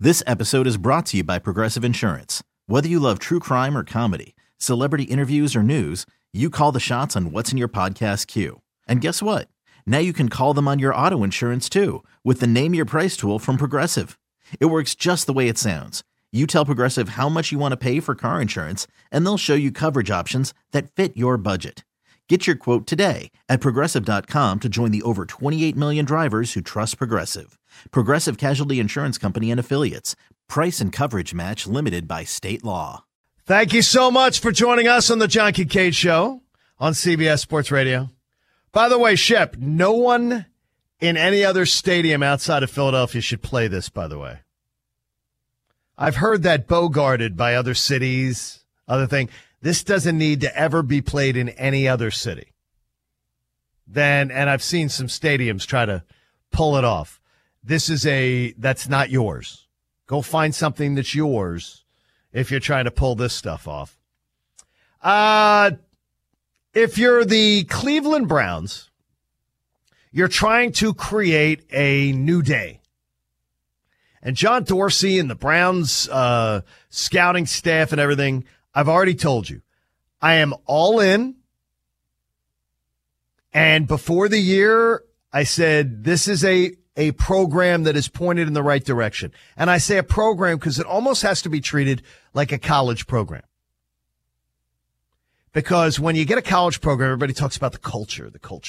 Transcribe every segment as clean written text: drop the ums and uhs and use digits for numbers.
This episode is brought to you by Progressive Insurance. Whether you love true crime or comedy, celebrity interviews or news, you call the shots on what's in your podcast queue. And guess what? Now you can call them on your auto insurance too with the Name Your Price tool from Progressive. It works just the way it sounds. You tell Progressive how much you want to pay for car insurance, and they'll show you coverage options that fit your budget. Get your quote today at Progressive.com to join the over 28 million drivers who trust Progressive. Progressive Casualty Insurance Company and Affiliates. Price and coverage match limited by state law. Thank you so much for joining us on the John Kincaid Show on CBS Sports Radio. By the way, Shep, no one in any other stadium outside of Philadelphia should play this, by the way. I've heard that bogarted by other cities, other thing. This doesn't need to ever be played in any other city. And I've seen some stadiums try to pull it off. That's not yours. Go find something that's yours if you're trying to pull this stuff off. If you're the Cleveland Browns, you're trying to create a new day. And John Dorsey and the Browns scouting staff and everything, I've already told you, I am all in. And before the year, I said this is a program that is pointed in the right direction. And I say a program because it almost has to be treated like a college program. Because when you get a college program, everybody talks about the culture.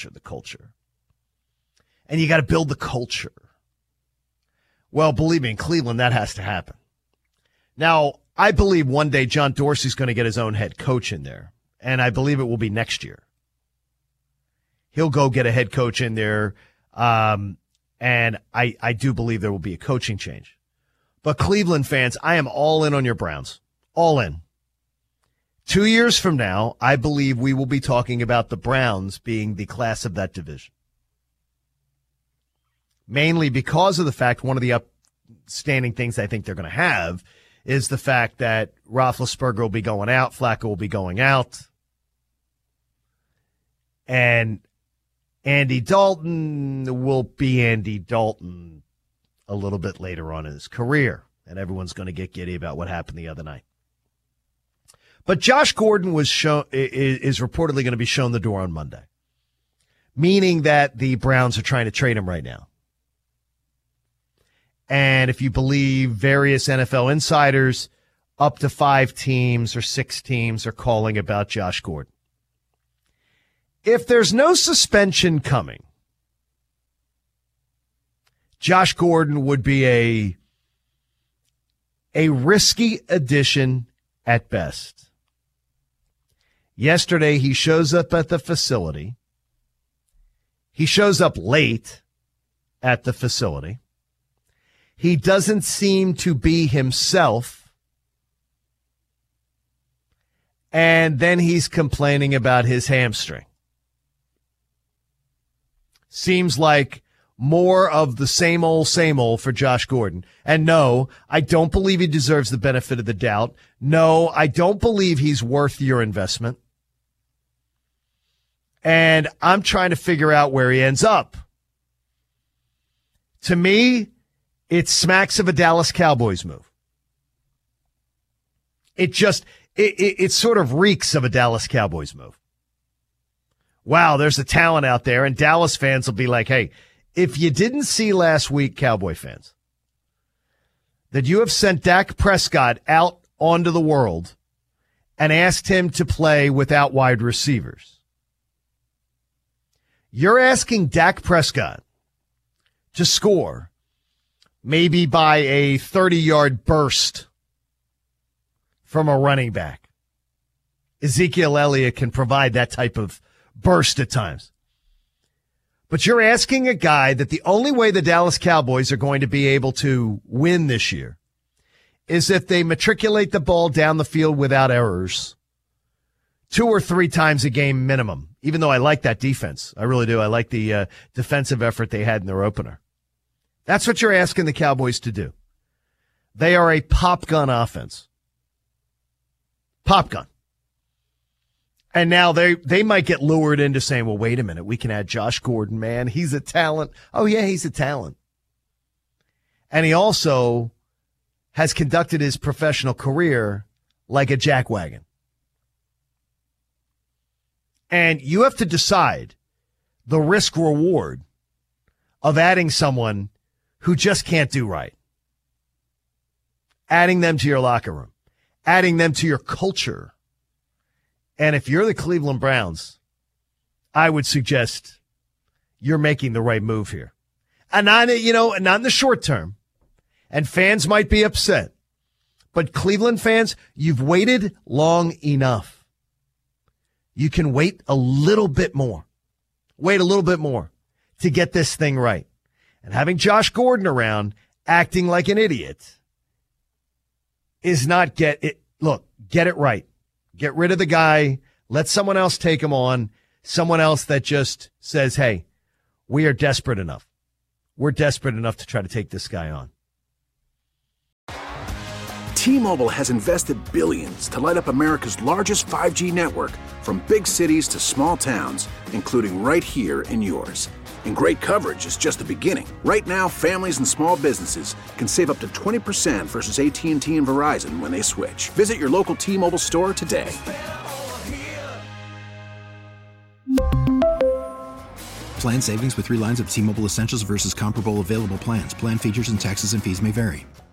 And you got to build the culture. Well, believe me, in Cleveland, that has to happen. Now, I believe one day John Dorsey's going to get his own head coach in there, and I believe it will be next year. He'll go get a head coach in there, and I do believe there will be a coaching change. But Cleveland fans, I am all in on your Browns. All in. 2 years from now, I believe we will be talking about the Browns being the class of that division. Mainly because of the fact one of the outstanding things I think they're going to have is the fact that Roethlisberger will be going out, Flacco will be going out, and Andy Dalton will be Andy Dalton a little bit later on in his career, and everyone's going to get giddy about what happened the other night. But Josh Gordon is reportedly going to be shown the door on Monday, meaning that the Browns are trying to trade him right now. And if you believe various NFL insiders, up to 5 teams or 6 teams are calling about Josh Gordon. If there's no suspension coming, Josh Gordon would be a risky addition at best. Yesterday, he shows up at the facility. He shows up late at the facility. He doesn't seem to be himself. And then he's complaining about his hamstring. Seems like more of the same old for Josh Gordon. And no, I don't believe he deserves the benefit of the doubt. No, I don't believe he's worth your investment. And I'm trying to figure out where he ends up. To me, it smacks of a Dallas Cowboys move. It sort of reeks of a Dallas Cowboys move. Wow, there's a talent out there, and Dallas fans will be like, hey, if you didn't see last week, Cowboy fans, that you have sent Dak Prescott out onto the world and asked him to play without wide receivers. You're asking Dak Prescott to score maybe by a 30-yard burst from a running back. Ezekiel Elliott can provide that type of burst at times. But you're asking a guy that the only way the Dallas Cowboys are going to be able to win this year is if they matriculate the ball down the field without errors 2 or 3 times a game minimum, even though I like that defense. I really do. I like the defensive effort they had in their opener. That's what you're asking the Cowboys to do. They are a pop gun offense. Pop gun. And now they might get lured into saying, well, wait a minute, we can add Josh Gordon, man. He's a talent. Oh, yeah, he's a talent. And he also has conducted his professional career like a jackwagon. And you have to decide the risk reward of adding someone who just can't do right. Adding them to your locker room, adding them to your culture. And if you're the Cleveland Browns, I would suggest you're making the right move here. And not in the short term. And fans might be upset. But Cleveland fans, you've waited long enough. You can wait a little bit more. Wait a little bit more to get this thing right. And having Josh Gordon around acting like an idiot is not get it. Look, get it right. Get rid of the guy. Let someone else take him on. Someone else that just says, hey, we are desperate enough. We're desperate enough to try to take this guy on. T-Mobile has invested billions to light up America's largest 5G network, from big cities to small towns, including right here in yours. And great coverage is just the beginning. Right now, families and small businesses can save up to 20% versus AT&T and Verizon when they switch. Visit your local T-Mobile store today. Plan savings with 3 lines of T-Mobile Essentials versus comparable available plans. Plan features and taxes and fees may vary.